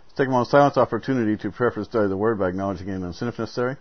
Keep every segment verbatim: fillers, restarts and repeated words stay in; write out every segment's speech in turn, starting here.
Let's take a moment of silence opportunity to prepare for the study of the Word by acknowledging it and sin if necessary.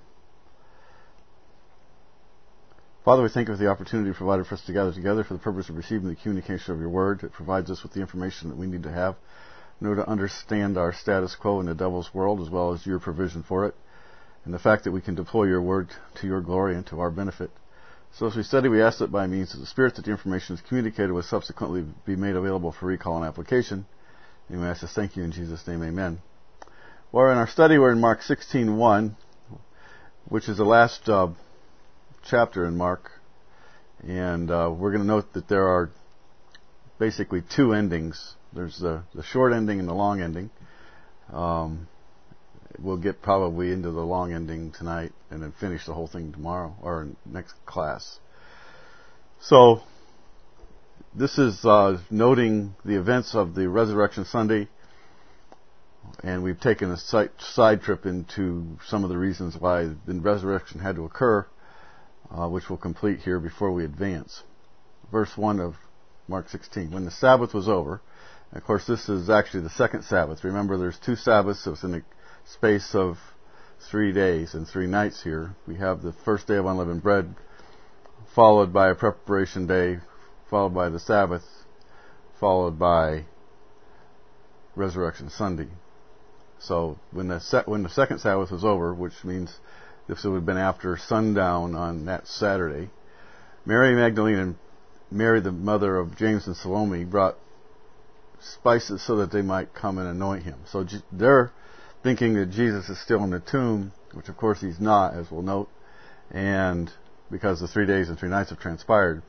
Father, we thank you for the opportunity provided for us to gather together for the purpose of receiving the communication of your Word. It provides us with the information that we need to have in order to understand our status quo in the devil's world, as well as your provision for it, and the fact that we can deploy your Word to your glory and to our benefit. So as we study, we ask that by means of the Spirit that the information is communicated will subsequently be made available for recall and application. And we ask this, thank you in Jesus' name, amen. Well, in our study, we're in Mark sixteen one, which is the last uh, chapter in Mark. And uh, we're going to note that there are basically two endings. There's the, the short ending and the long ending. Um, we'll get probably into the long ending tonight and then finish the whole thing tomorrow or next class. So this is uh, noting the events of the Resurrection Sunday, and we've taken a side, side trip into some of the reasons why the resurrection had to occur, uh, which we'll complete here before we advance. Verse one of Mark sixteen. When the Sabbath was over, and of course this is actually the second Sabbath. Remember, there's two Sabbaths, so it's in the space of three days and three nights here. We have the first day of unleavened bread, followed by a preparation day, followed by the Sabbath, followed by Resurrection Sunday. So when the se- when the second Sabbath was over, which means this would have been after sundown on that Saturday, Mary Magdalene and Mary, the mother of James and Salome, brought spices so that they might come and anoint him. So they're thinking that Jesus is still in the tomb, which of course he's not, as we'll note, and because the three days and three nights have transpired.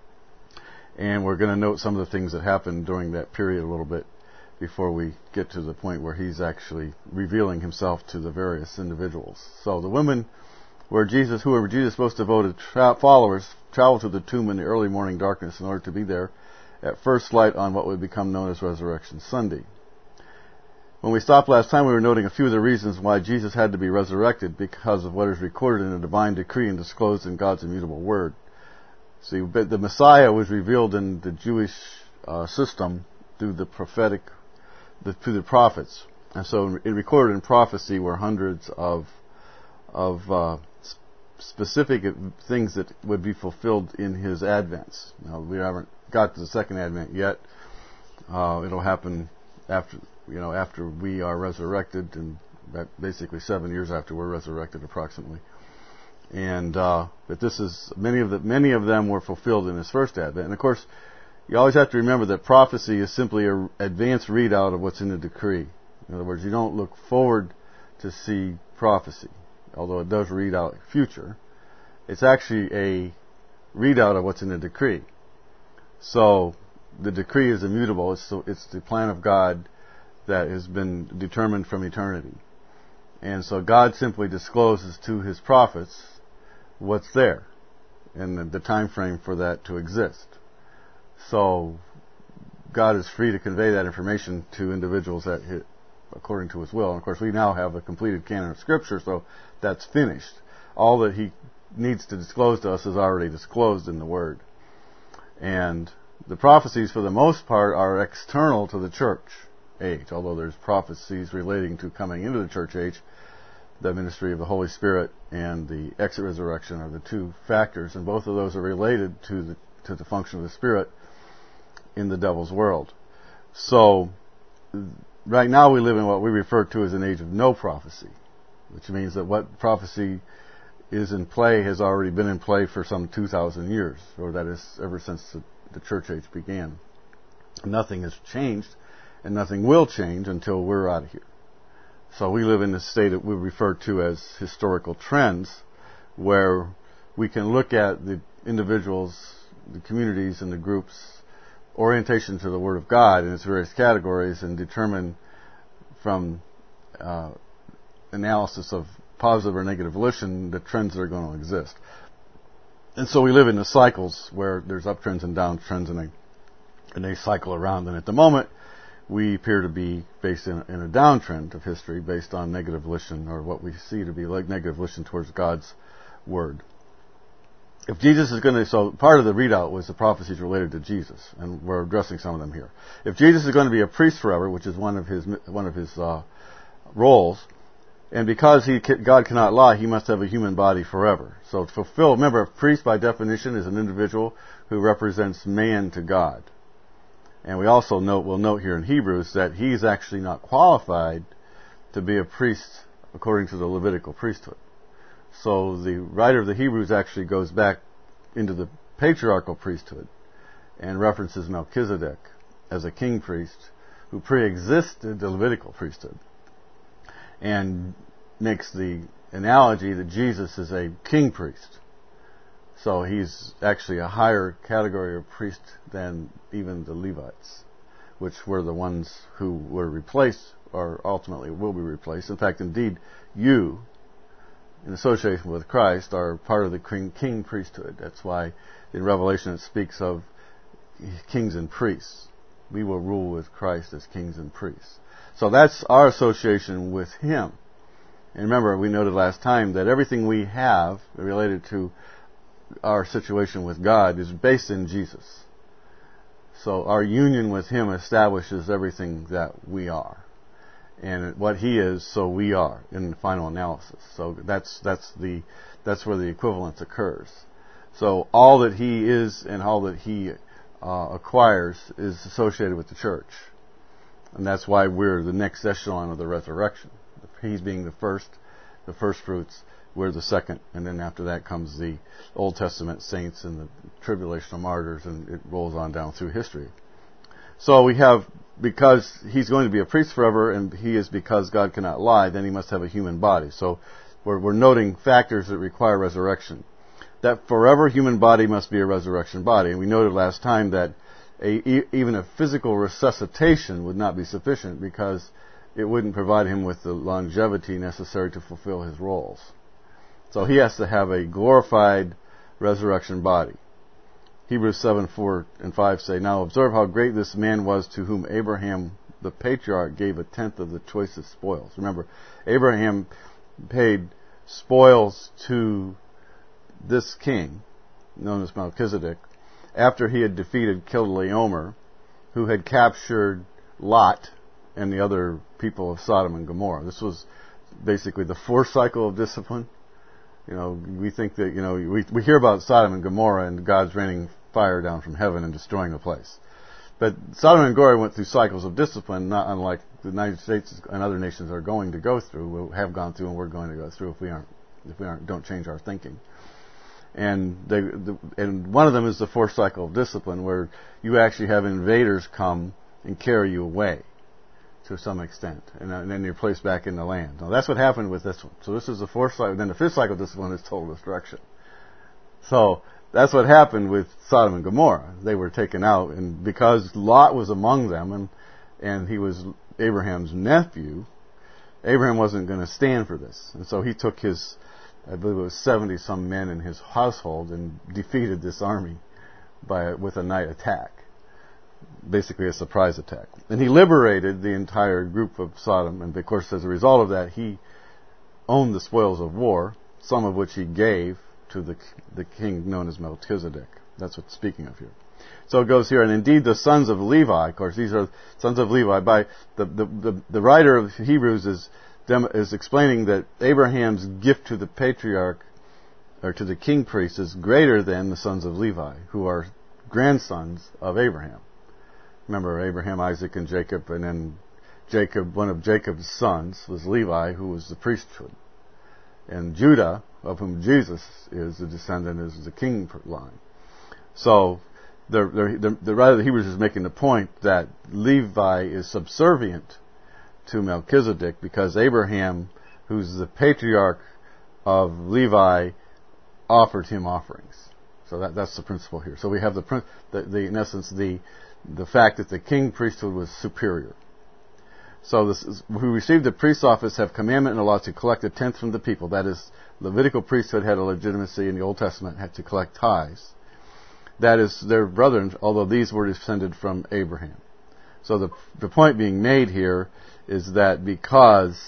And we're going to note some of the things that happened during that period a little bit before we get to the point where he's actually revealing himself to the various individuals. So the women where Jesus, who were Jesus' most devoted tra- followers, traveled to the tomb in the early morning darkness in order to be there at first light on what would become known as Resurrection Sunday. When we stopped last time, we were noting a few of the reasons why Jesus had to be resurrected because of what is recorded in the divine decree and disclosed in God's immutable word. See, the Messiah was revealed in the Jewish uh, system through the prophetic, the, through the prophets, and so it recorded in prophecy were hundreds of of uh, specific things that would be fulfilled in his advents. Now, we haven't got to the second advent yet. Uh, it'll happen after. You know, after we are resurrected, and basically seven years after we're resurrected, approximately. And uh, but this is many of the many of them were fulfilled in his first advent. And of course, you always have to remember that prophecy is simply an advanced readout of what's in the decree. In other words, you don't look forward to see prophecy, although it does read out future. It's actually a readout of what's in the decree. So the decree is immutable. It's it's the plan of God that has been determined from eternity. And so God simply discloses to his prophets what's there and the, the time frame for that to exist. So God is free to convey that information to individuals that hit, according to his will. And of course we now have a completed canon of Scripture, so that's finished. All that he needs to disclose to us is already disclosed in the Word. And the prophecies, for the most part, are external to the church age, although there's prophecies relating to coming into the church age. The ministry of the Holy Spirit and the exit resurrection are the two factors, and both of those are related to the to the function of the Spirit in the devil's world. So right now we live in what we refer to as an age of no prophecy, which means that what prophecy is in play has already been in play for some two thousand years, or that is ever since the, the church age began. Nothing has changed, and nothing will change until we're out of here. So we live in a state that we refer to as historical trends, where we can look at the individuals, the communities, and the groups' orientation to the Word of God in its various categories and determine from uh, analysis of positive or negative volition the trends that are going to exist. And so we live in the cycles where there's uptrends and downtrends, and they, and they cycle around. And at the moment, we appear to be based in, in a downtrend of history based on negative volition, or what we see to be like negative volition towards God's Word. if Jesus is going to, so part of the readout was the prophecies related to Jesus, and we're addressing some of them here. If Jesus is going to be a priest forever, which is one of his one of his uh, roles, and because he God cannot lie, he must have a human body forever. So to fulfill, remember, a priest by definition is an individual who represents man to God. And we also note, we'll note here in Hebrews that he's actually not qualified to be a priest according to the Levitical priesthood. So the writer of the Hebrews actually goes back into the patriarchal priesthood and references Melchizedek as a king priest who pre-existed the Levitical priesthood, and makes the analogy that Jesus is a king priest. So he's actually a higher category of priest than even the Levites, which were the ones who were replaced, or ultimately will be replaced. In fact, indeed, you, in association with Christ, are part of the king, king priesthood. That's why in Revelation it speaks of kings and priests. We will rule with Christ as kings and priests. So that's our association with Him. And remember, we noted last time that everything we have related to our situation with God is based in Jesus. So our union with Him establishes everything that we are. And what He is, so we are in the final analysis. So that's that's the that's where the equivalence occurs. So all that He is and all that He uh, acquires is associated with the church. And that's why we're the next echelon of the resurrection. He's being the first, the first fruits. We're the second, and then after that comes the Old Testament saints and the tribulational martyrs, and it rolls on down through history. So we have, because He's going to be a priest forever, and He is because God cannot lie, then He must have a human body. So we're, we're noting factors that require resurrection. That forever human body must be a resurrection body. And we noted last time that a, even a physical resuscitation would not be sufficient, because it wouldn't provide Him with the longevity necessary to fulfill His roles. So He has to have a glorified resurrection body. Hebrews seven, four and five say, "Now observe how great this man was, to whom Abraham the patriarch gave a tenth of the choicest spoils." Remember, Abraham paid spoils to this king, known as Melchizedek, after he had defeated Chedorlaomer, who had captured Lot and the other people of Sodom and Gomorrah. This was basically the fourth cycle of discipline. You know, we think that, you know, we, we hear about Sodom and Gomorrah and God's raining fire down from heaven and destroying the place. But Sodom and Gomorrah went through cycles of discipline, not unlike the United States and other nations are going to go through, will have gone through, and we're going to go through if we aren't, if we aren't, don't change our thinking. And they, the, and one of them is the fourth cycle of discipline, where you actually have invaders come and carry you away to some extent, and, and then you're placed back in the land. Now that's what happened with this one. So this is the fourth cycle. Then the fifth cycle of discipline is total destruction. So that's what happened with Sodom and Gomorrah. They were taken out, and because Lot was among them, and and he was Abraham's nephew, Abraham wasn't going to stand for this, and so he took his, I believe it was seventy some men in his household, and defeated this army by with a night attack. Basically a surprise attack. And he liberated the entire group of Sodom, and of course as a result of that he owned the spoils of war, some of which he gave to the the king known as Melchizedek. That's what it's speaking of here. So it goes here, and indeed the sons of Levi, of course these are sons of Levi, by the the, the, the writer of Hebrews is, is explaining that Abraham's gift to the patriarch, or to the king priest, is greater than the sons of Levi, who are grandsons of Abraham. Remember, Abraham, Isaac, and Jacob, and then Jacob, one of Jacob's sons was Levi, who was the priesthood. And Judah, of whom Jesus is the descendant, is the king line. So, the, the, the writer of the Hebrews is making the point that Levi is subservient to Melchizedek, because Abraham, who's the patriarch of Levi, offered him offerings. So that, that's the principle here. So we have the, the, the in essence, the the fact that the king priesthood was superior. So this is, who received the priest's office have commandment and a law to collect a tenth from the people. That is, Levitical priesthood had a legitimacy in the Old Testament, had to collect tithes. That is their brethren, although these were descended from Abraham. So the the point being made here is that because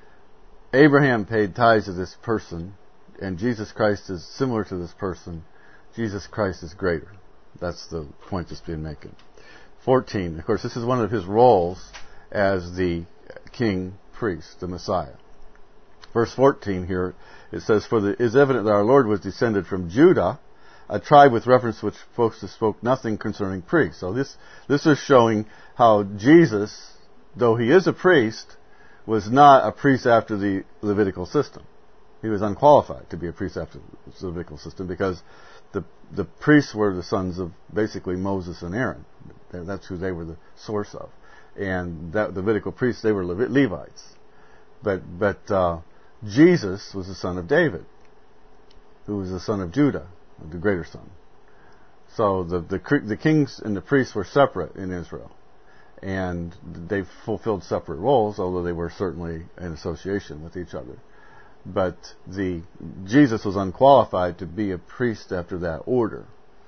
Abraham paid tithes to this person, and Jesus Christ is similar to this person, Jesus Christ is greater. That's the point that's being made. fourteen, of course, this is one of his roles as the king priest, the Messiah. Verse fourteen here, it says, For it is evident that our Lord was descended from Judah, a tribe with reference to which folks spoke nothing concerning priests. So this, this is showing how Jesus, though he is a priest, was not a priest after the Levitical system. He was unqualified to be a priest after the Levitical system because the the priests were the sons of basically Moses and Aaron. That's who they were the source of. And that, the Levitical priests, they were Levites. But but uh, Jesus was the son of David, who was the son of Judah, the greater son. So the the, the kings and the priests were separate in Israel. And they fulfilled separate roles, although they were certainly in association with each other. But the Jesus was unqualified to be a priest after that order.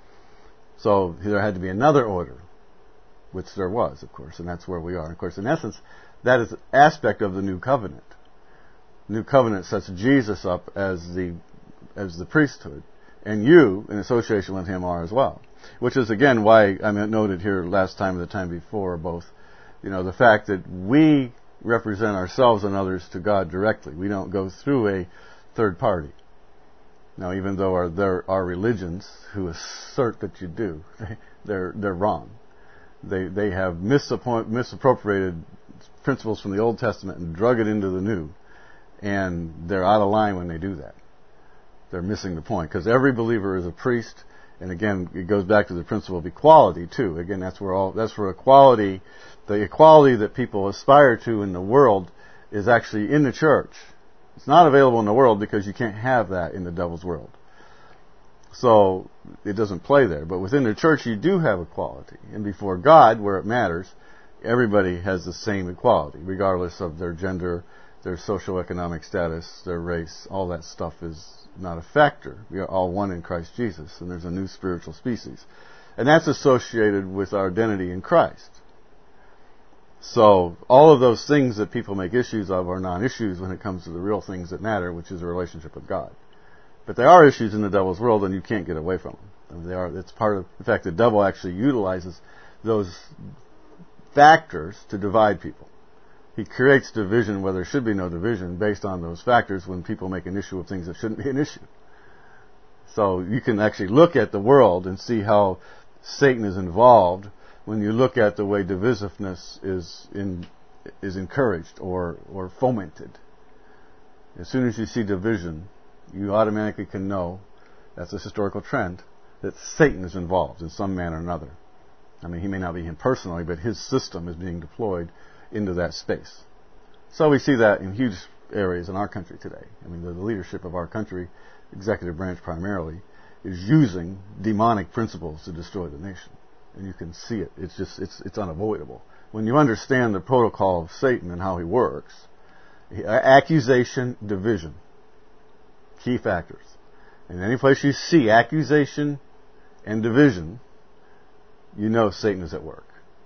So there had to be another order, which there was, of course, and that's where we are. And of course, in essence, that is an aspect of the new covenant. New covenant sets Jesus up as the as the priesthood, and you, in association with him, are as well. Which is again why I noted here last time and the time before both, you know, the fact that we represent ourselves and others to God directly. We don't go through a third party. Now, even though our, there are religions who assert that you do, they, they're they're wrong. They they have misappropriated principles from the Old Testament and drug it into the New, and they're out of line when they do that. They're missing the point because every believer is a priest, and again, it goes back to the principle of equality too. Again, that's where all that's where equality. The equality that people aspire to in the world is actually in the church. It's not available in the world because you can't have that in the devil's world. So it doesn't play there. But within the church you do have equality. And before God, where it matters, everybody has the same equality, regardless of their gender, their socioeconomic status, their race. All that stuff is not a factor. We are all one in Christ Jesus, and there's a new spiritual species. And that's associated with our identity in Christ. So all of those things that people make issues of are non-issues when it comes to the real things that matter, which is a relationship with God. But there are issues in the devil's world, and you can't get away from them. I mean, they are. It's part of. In fact, the devil actually utilizes those factors to divide people. He creates division where there should be no division based on those factors when people make an issue of things that shouldn't be an issue. So you can actually look at the world and see how Satan is involved when you look at the way divisiveness is in, is encouraged or, or fomented. As soon as you see division, you automatically can know, that's a historical trend, that Satan is involved in some manner or another. I mean, he may not be him personally, but his system is being deployed into that space. So we see that in huge areas in our country today. I mean, the, the leadership of our country, executive branch primarily, is using demonic principles to destroy the nation. And you can see it. It's just, it's, it's unavoidable. When you understand the protocol of Satan and how he works, accusation, division, key factors. And any place you see accusation and division, you know Satan is at work.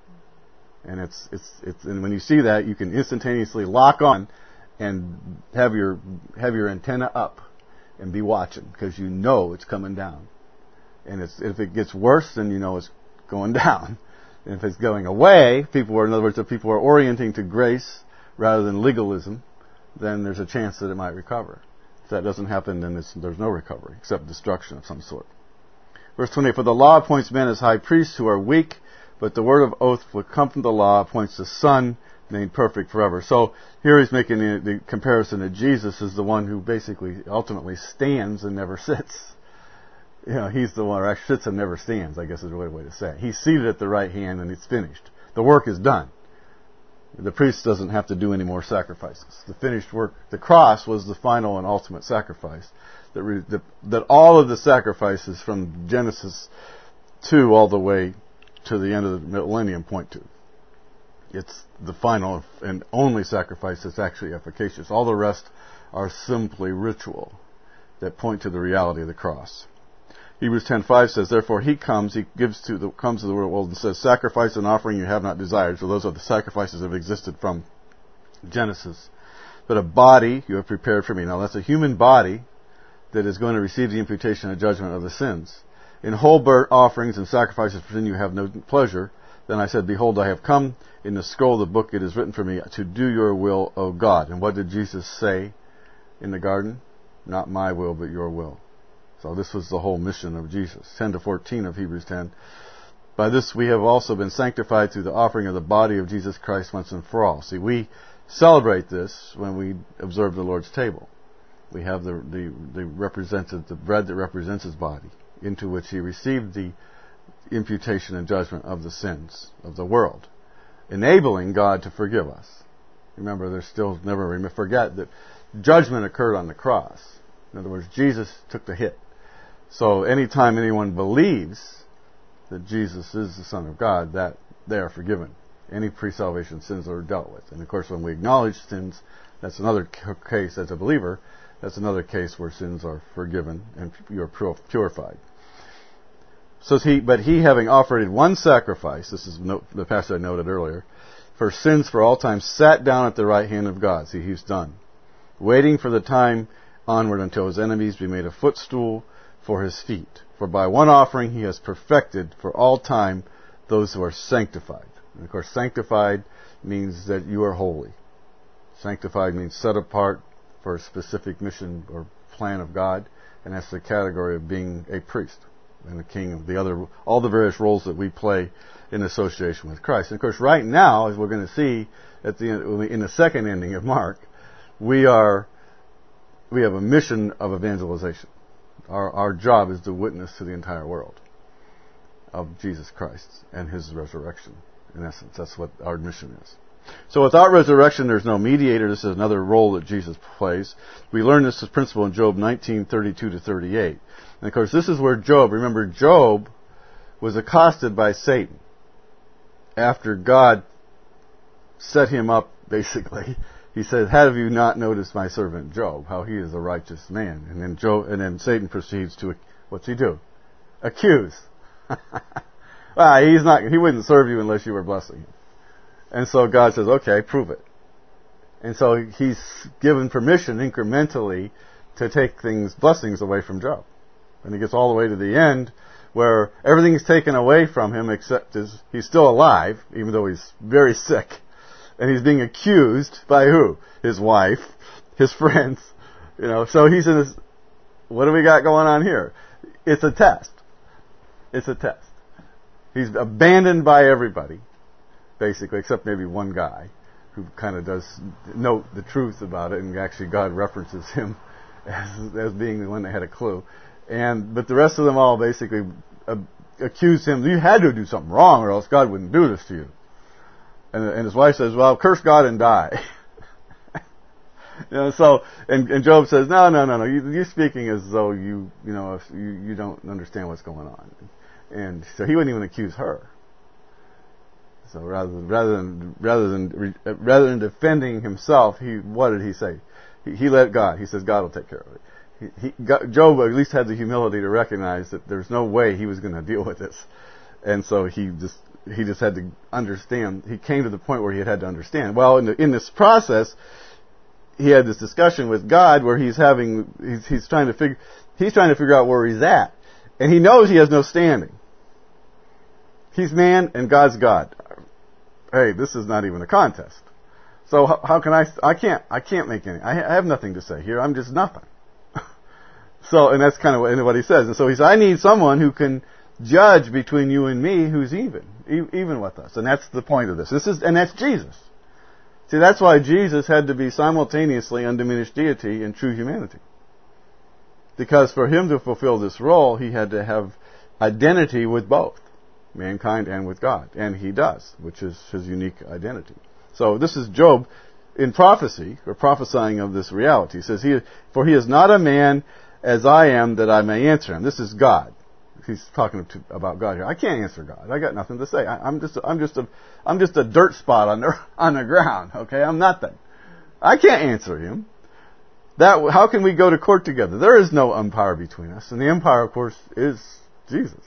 And it's, it's, it's, and when you see that, you can instantaneously lock on and have your, have your antenna up and be watching because you know it's coming down. And it's, if it gets worse, then you know it's going down. And if it's going away, people are, in other words, if people are orienting to grace rather than legalism, then there's a chance that it might recover. If that doesn't happen, then it's, there's no recovery except destruction of some sort. Verse twenty-eight, for the law appoints men as high priests who are weak, but the word of oath which come from the law appoints the Son made perfect forever. So here he's making the, the comparison that Jesus is the one who basically ultimately stands and never sits. You know, he's the one who actually sits and never stands, I guess is the way to say it. He's seated at the right hand and it's finished. The work is done. The priest doesn't have to do any more sacrifices. The finished work, the cross was the final and ultimate sacrifice. That, re, that, that all of the sacrifices from Genesis two all the way to the end of the millennium point to. It's the final and only sacrifice that's actually efficacious. All the rest are simply ritual that point to the reality of the cross. Hebrews ten five says, therefore he comes, he gives to the, comes to the world and says, sacrifice and offering you have not desired. So those are the sacrifices that have existed from Genesis. But a body you have prepared for me. Now that's a human body that is going to receive the imputation of judgment of the sins. In whole burnt offerings and sacrifices for sin you have no pleasure. Then I said, behold, I have come. In the scroll of the book it is written for me to do your will, O God. And what did Jesus say in the garden? Not my will, but your will. So this was the whole mission of Jesus. ten to fourteen of Hebrews ten. By this we have also been sanctified through the offering of the body of Jesus Christ once and for all. See, we celebrate this when we observe the Lord's table. We have the, the, the represented, the bread that represents His body, into which He received the imputation and judgment of the sins of the world, enabling God to forgive us. Remember, there's still never forget that judgment occurred on the cross. In other words, Jesus took the hit. So anytime anyone believes that Jesus is the Son of God, that they are forgiven. Any pre-salvation sins are dealt with. And of course, when we acknowledge sins, that's another case as a believer. That's another case where sins are forgiven and you are purified. So he, but he, having offered one sacrifice, this is the passage I noted earlier, for sins for all time, sat down at the right hand of God. See, he's done, waiting for the time onward until his enemies be made a footstool for his feet. For by one offering he has perfected for all time those who are sanctified. And of course, sanctified means that you are holy. Sanctified means set apart for a specific mission or plan of God, and that's the category of being a priest and a king, the other, all the various roles that we play in association with Christ. And of course, right now, as we're going to see at the end, in the second ending of Mark, we are we have a mission of evangelization. Our our job is to witness to the entire world of Jesus Christ and His resurrection. In essence, that's what our mission is. So without resurrection, there's no mediator. This is another role that Jesus plays. We learn this principle in Job nineteen, thirty-two to thirty-eight. And of course, this is where Job, remember, Job was accosted by Satan after God set him up, basically. He said, have you not noticed my servant Job, how he is a righteous man? And then Job, and then Satan proceeds to, what's he do? Accuse. Well, he's not, he wouldn't serve you unless you were blessing him. And so God says, okay, prove it. And so he's given permission incrementally to take things, blessings away from Job. And he gets all the way to the end where everything is taken away from him except his, he's still alive, even though he's very sick. And he's being accused by who? His wife, his friends. You know, so he's in this, what do we got going on here? It's a test. It's a test. He's abandoned by everybody, basically, except maybe one guy who kind of does note the truth about it, and actually God references him as, as being the one that had a clue. And but the rest of them all basically uh, accuse him. You had to do something wrong, or else God wouldn't do this to you. And, and his wife says, "Well, curse God and die." You know, so and, and Job says, "No, no, no, no. You, you're speaking as though you, you know, if you, you don't understand what's going on." And so he wouldn't even accuse her. So rather than rather than rather than rather than defending himself, he what did he say? He, he let God. He says, "God will take care of it." He, he, God, Job at least had the humility to recognize that there's no way he was going to deal with this, and so he just he just had to understand. He came to the point where he had, had to understand. Well, in, the, in this process, he had this discussion with God where he's having he's, he's trying to figure he's trying to figure out where he's at, and he knows he has no standing. He's man and God's God. Hey, this is not even a contest. So how, how can I? I can't. I can't make any. I have nothing to say here. I'm just nothing. So, and that's kind of what, what he says. And so he says, I need someone who can judge between you and me, who's even, even with us. And that's the point of this. This is, and that's Jesus. See, that's why Jesus had to be simultaneously undiminished deity and true humanity. Because for him to fulfill this role, he had to have identity with both mankind and with God. And he does, which is his unique identity. So this is Job in prophecy, or prophesying of this reality. He says, he, for he is not a man as I am that I may answer him. This is God. He's talking to, about God here. I can't answer God. I got nothing to say. I, I'm just, a, I'm just a, I'm just a dirt spot on the on the ground. Okay, I'm nothing. I can't answer him. That how can we go to court together? There is no umpire between us, and the umpire, of course, is Jesus.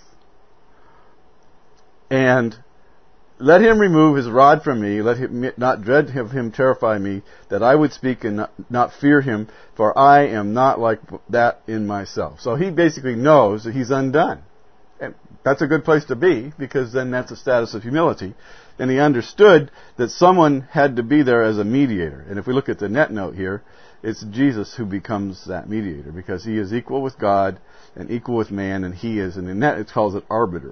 And let him remove his rod from me. Let him not dread of him terrify me, that I would speak and not, not fear him, for I am not like that in myself. So he basically knows that he's undone. And that's a good place to be, because then that's a status of humility. And he understood that someone had to be there as a mediator. And if we look at the net note here, it's Jesus who becomes that mediator, because he is equal with God and equal with man, and he is, and in net it calls it arbiter.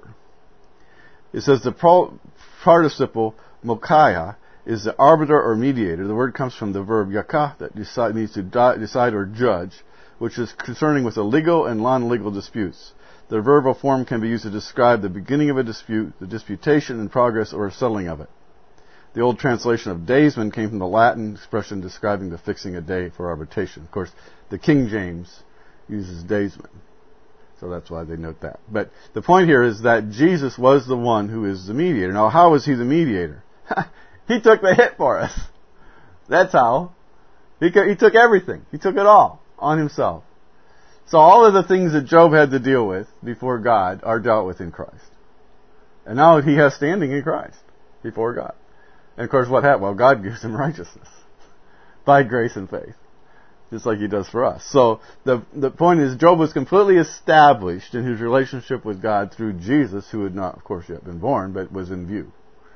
It says the pro- participle mokia is the arbiter or mediator. The word comes from the verb yaka, that decide, means to di- decide or judge, which is concerning with the legal and non-legal disputes. The verbal form can be used to describe the beginning of a dispute, the disputation in progress, or a settling of it. The old translation of daysman came from the Latin expression describing the fixing a day for arbitration. Of course, the King James uses daysman, so that's why they note that. But the point here is that Jesus was the one who is the mediator. Now, how was he the mediator? He took the hit for us. That's how. He, he took everything. He took it all on himself. So all of the things that Job had to deal with before God are dealt with in Christ. And now he has standing in Christ before God. And of course what happened? Well, God gives him righteousness by grace and faith, just like he does for us. So the the point is, Job was completely established in his relationship with God through Jesus, who had not, of course, yet been born, but was in view.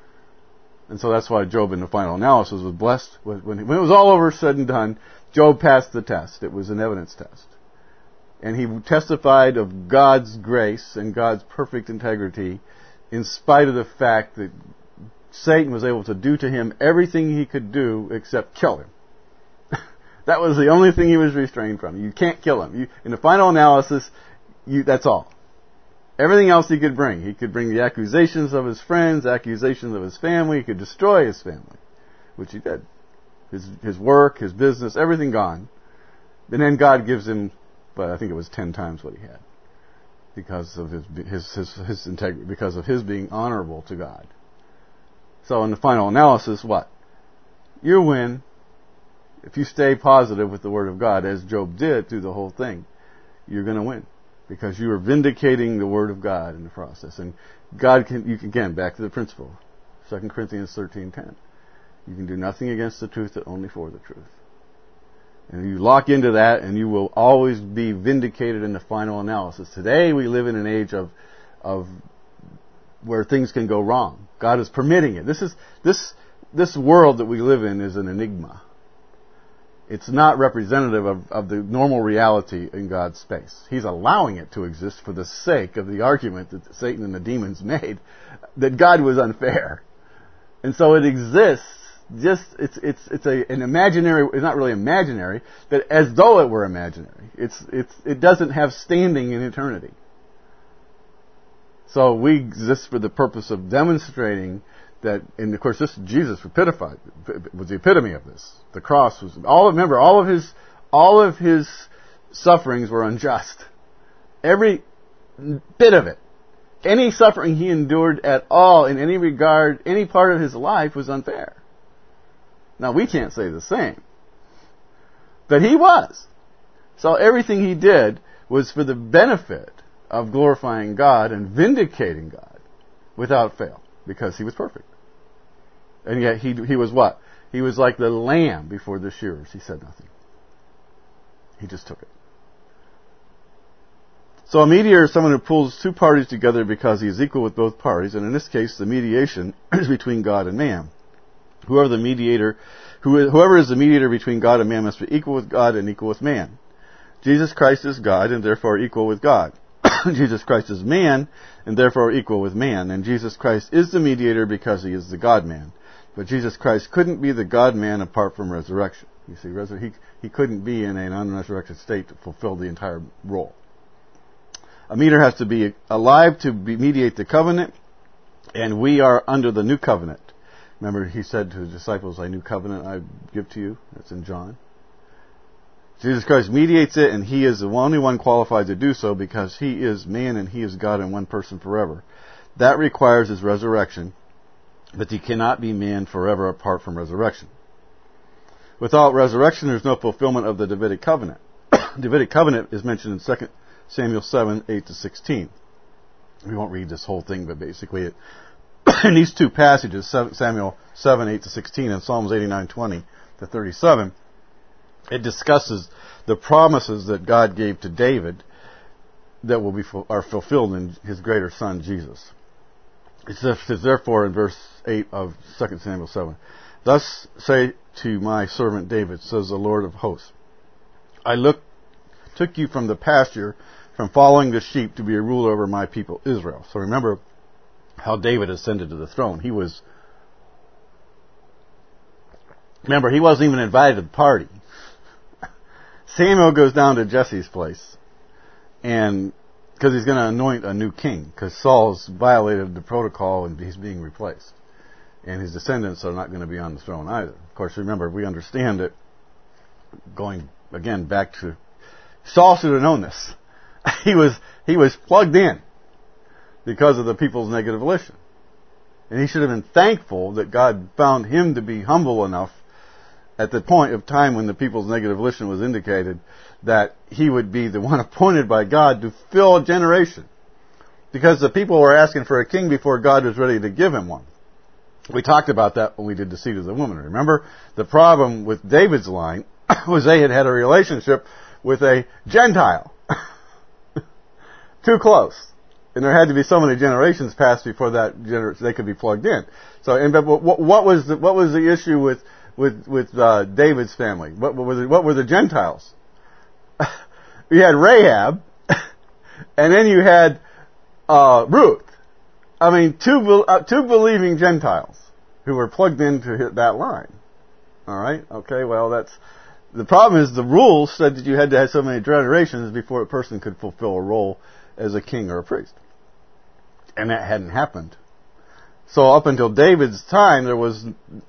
And so that's why Job, in the final analysis, was blessed. When it was all over, said and done, Job passed the test. It was an evidence test. And he testified of God's grace and God's perfect integrity, in spite of the fact that Satan was able to do to him everything he could do except kill him. That was the only thing he was restrained from. You can't kill him. You, in the final analysis, you, that's all. Everything else he could bring. He could bring the accusations of his friends, accusations of his family. He could destroy his family, which he did. His, his work, his business, everything gone. And then God gives him, but I think it was ten times what he had, because of his his his, his integrity, because of his being honorable to God. So in the final analysis, what? You win if you stay positive with the Word of God, as Job did through the whole thing. You're going to win, because you are vindicating the Word of God in the process. And God can, you can, again, back to the principle, Second Corinthians thirteen ten. You can do nothing against the truth, but only for the truth. And you lock into that, and you will always be vindicated in the final analysis. Today, we live in an age of, of where things can go wrong. God is permitting it. This is this this world that we live in is an enigma. It's not representative of, of the normal reality in God's space. He's allowing it to exist for the sake of the argument that Satan and the demons made that God was unfair. And so it exists. Just it's it's it's a an imaginary. It's not really imaginary, but as though it were imaginary. It's it's it doesn't have standing in eternity. So we exist for the purpose of demonstrating that. And of course, this Jesus epitomified was the epitome of this. The cross was all. Remember, all of his all of his sufferings were unjust. Every bit of it. Any suffering he endured at all, in any regard, any part of his life, was unfair. Now, we can't say the same. But he was. So everything he did was for the benefit of glorifying God and vindicating God without fail, because he was perfect. And yet he he was what? He was like the lamb before the shearers. He said nothing. He just took it. So a mediator is someone who pulls two parties together because he is equal with both parties, and in this case, the mediation is between God and man. Whoever the mediator, whoever is the mediator between God and man must be equal with God and equal with man. Jesus Christ is God and therefore equal with God. Jesus Christ is man and therefore equal with man. And Jesus Christ is the mediator because he is the God-man. But Jesus Christ couldn't be the God-man apart from resurrection. You see, he, he couldn't be in an unresurrected state to fulfill the entire role. A mediator has to be alive to be, mediate the covenant, and we are under the new covenant. Remember, he said to his disciples, "A new covenant I give to you." That's in John. Jesus Christ mediates it, and he is the only one qualified to do so because he is man and he is God in one person forever. That requires his resurrection, but he cannot be man forever apart from resurrection. Without resurrection, there's no fulfillment of the Davidic covenant. Davidic covenant is mentioned in Second Samuel seven, eight to sixteen. We won't read this whole thing, but basically it in these two passages, Samuel seven, eight to sixteen, and Psalms eighty-nine, twenty to thirty-seven, it discusses the promises that God gave to David that will be are fulfilled in his greater son, Jesus. It says, therefore, in verse eight of Second Samuel seven, thus say to my servant David, says the Lord of hosts, I look, took you from the pasture, from following the sheep, to be a ruler over my people Israel. So remember how David ascended to the throne. He was, remember, he wasn't even invited to the party. Samuel goes down to Jesse's place, and because he's going to anoint a new king, because Saul's violated the protocol and he's being replaced. And his descendants are not going to be on the throne either. Of course, remember, we understand that, going again back to, Saul should have known this. He was, he was plugged in because of the people's negative volition. And he should have been thankful that God found him to be humble enough at the point of time when the people's negative volition was indicated that he would be the one appointed by God to fill a generation. Because the people were asking for a king before God was ready to give him one. We talked about that when we did the seed of the woman. Remember, the problem with David's line was they had had a relationship with a Gentile. Too close. And there had to be so many generations passed before that gener- they could be plugged in. So, and but what, what was the, what was the issue with with with uh, David's family? What, what were the, what were the Gentiles? You had Rahab, and then you had uh, Ruth. I mean, two uh, two believing Gentiles who were plugged into hit that line. All right, okay. Well, that's the problem. Is the rules said that you had to have so many generations before a person could fulfill a role as a king or a priest, and that hadn't happened. So up until David's time, there was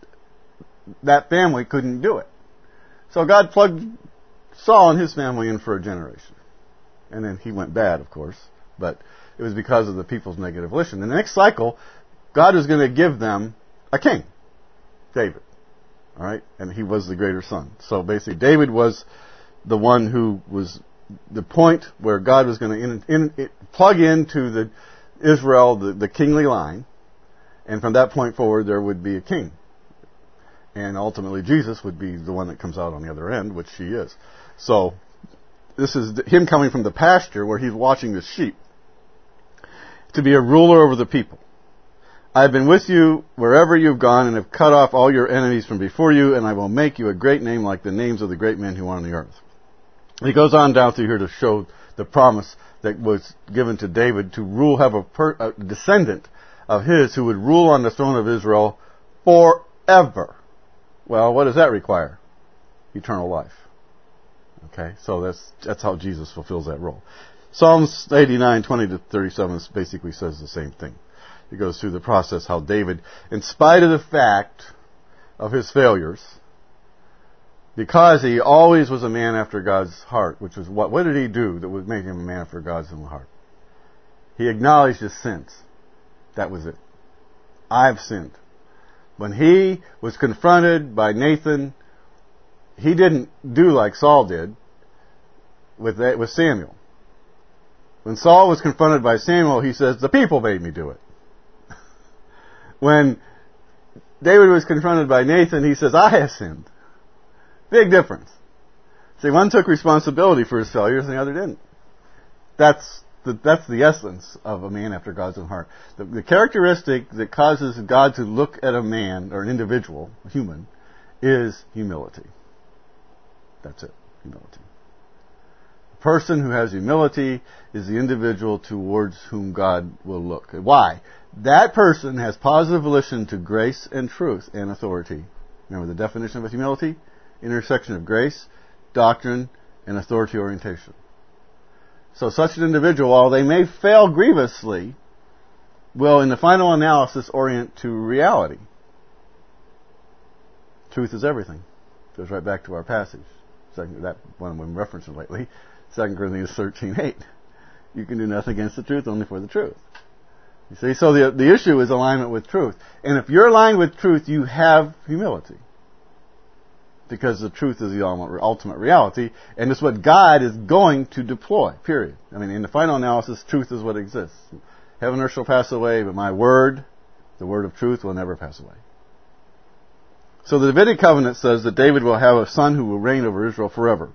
that family couldn't do it. So God plugged Saul and his family in for a generation, and then he went bad, of course, but it was because of the people's negative volition. In the next cycle, God was going to give them a king, David. All right? And he was the greater son. So basically, David was the one who was the point where God was going to in, in, in, plug into the Israel, the, the kingly line, and from that point forward, there would be a king. And ultimately, Jesus would be the one that comes out on the other end, which he is. So, this is him coming from the pasture where he's watching the sheep, to be a ruler over the people. I have been with you wherever you've gone and have cut off all your enemies from before you, and I will make you a great name like the names of the great men who are on the earth. He goes on down through here to show the promise that was given to David to rule, have a, per, a descendant of his who would rule on the throne of Israel forever. Well, what does that require? Eternal life. Okay, so that's that's how Jesus fulfills that role. Psalms eighty-nine, twenty to thirty-seven basically says the same thing. It goes through the process how David, in spite of the fact of his failures, because he always was a man after God's heart, which was what? What did he do that would make him a man after God's own heart? He acknowledged his sins. That was it. I've sinned. When he was confronted by Nathan, he didn't do like Saul did with with Samuel. When Saul was confronted by Samuel, he says, the people made me do it. When David was confronted by Nathan, he says, I have sinned. Big difference. See, one took responsibility for his failures and the other didn't. That's the, that's the essence of a man after God's own heart. The, the characteristic that causes God to look at a man, or an individual, a human, is humility. That's it. Humility. The person who has humility is the individual towards whom God will look. Why? That person has positive volition to grace and truth and authority. Remember the definition of humility? Intersection of grace, doctrine, and authority orientation. So such an individual, while they may fail grievously, will in the final analysis orient to reality. Truth is everything. Goes right back to our passage. Second, that one we've been referencing lately. Second Corinthians thirteen eight. You can do nothing against the truth, only for the truth. You see, so the the issue is alignment with truth. And if you're aligned with truth, you have humility. Because the truth is the ultimate reality, and it's what God is going to deploy, period. I mean, in the final analysis, truth is what exists. Heaven and earth shall pass away, but my word, the word of truth, will never pass away. So the Davidic covenant says that David will have a son who will reign over Israel forever.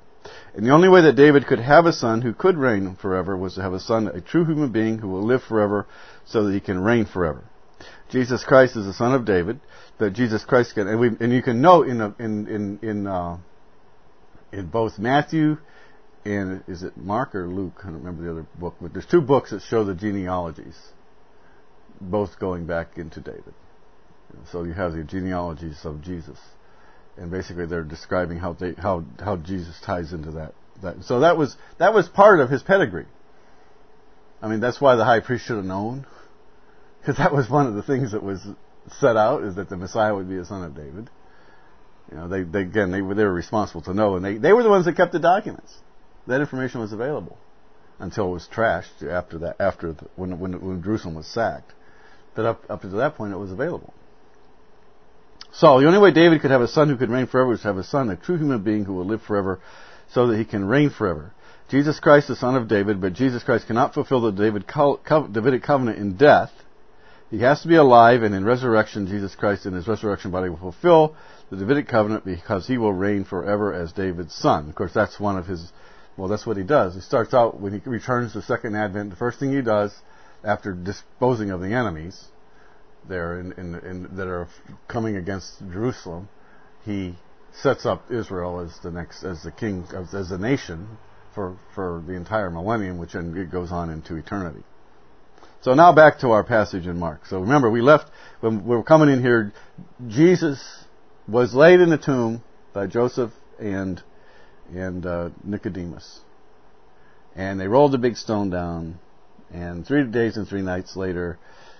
And the only way that David could have a son who could reign forever was to have a son, a true human being who will live forever so that he can reign forever. Jesus Christ is the son of David, that Jesus Christ can, and, we, and you can note in, a, in, in, in, uh, in both Matthew and, is it Mark or Luke? I don't remember the other book, but there's two books that show the genealogies, both going back into David. So you have the genealogies of Jesus. And basically they're describing how they, how how Jesus ties into that. that. So that was that was part of his pedigree. I mean, that's why the high priest should have known. Because that was one of the things that was set out, is that the Messiah would be a son of David. You know, they, they again, they were, they were responsible to know, and they, they were the ones that kept the documents. That information was available until it was trashed after that, after the, when, when when Jerusalem was sacked. But up up to that point, it was available. So the only way David could have a son who could reign forever was to have a son, a true human being who will live forever, so that he can reign forever. Jesus Christ, the son of David, but Jesus Christ cannot fulfill the David co- co- Davidic covenant in death. He has to be alive, and in resurrection, Jesus Christ in his resurrection body will fulfill the Davidic covenant because he will reign forever as David's son. Of course, that's one of his, well, that's what he does. He starts out, when he returns to the second advent, the first thing he does, after disposing of the enemies there in, in, in, that are coming against Jerusalem, he sets up Israel as the next, as the king, as, as the nation for, for the entire millennium, which then it goes on into eternity. So now back to our passage in Mark. So remember, we left, when we were coming in here, Jesus was laid in the tomb by Joseph and and uh, Nicodemus. And they rolled a big stone down, and three days and three nights later,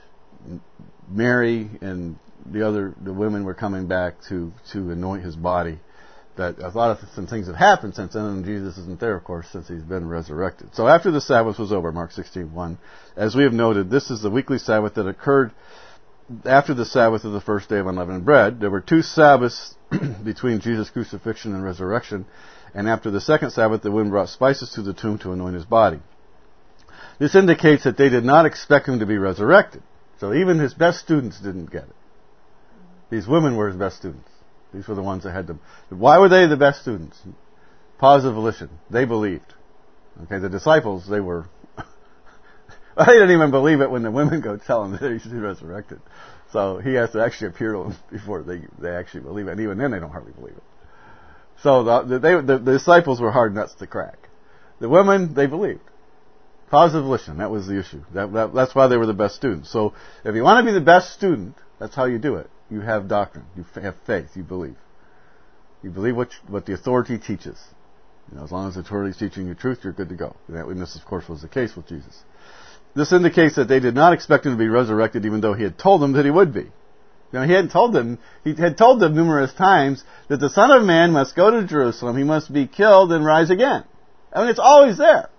Mary and the other the women were coming back to, to anoint his body. That a lot of some things have happened since then, and Jesus isn't there, of course, since he's been resurrected. So after the Sabbath was over, Mark sixteen one, as we have noted, this is the weekly Sabbath that occurred after the Sabbath of the first day of unleavened bread. There were two Sabbaths between Jesus' crucifixion and resurrection, and after the second Sabbath, the women brought spices to the tomb to anoint his body. This indicates that they did not expect him to be resurrected. So even his best students didn't get it. These women were his best students. These were the ones that had to... Why were they the best students? Positive volition. They believed. Okay, the disciples, they were... they didn't even believe it when the women go tell him that he should be resurrected. So he has to actually appear to them before they, they actually believe it. And even then, they don't hardly believe it. So the, they, the, the disciples were hard nuts to crack. The women, they believed. Positive volition, that was the issue. That, that, that's why they were the best students. So if you want to be the best student, that's how you do it. You have doctrine. You have faith. You believe. You believe what you, what the authority teaches. You know, as long as the authority is teaching you truth, you're good to go. And, that, and this, of course, was the case with Jesus. This indicates that they did not expect him to be resurrected, even though he had told them that he would be. You know, he hadn't told them. He had told them numerous times that the Son of Man must go to Jerusalem. He must be killed and rise again. I mean, it's always there.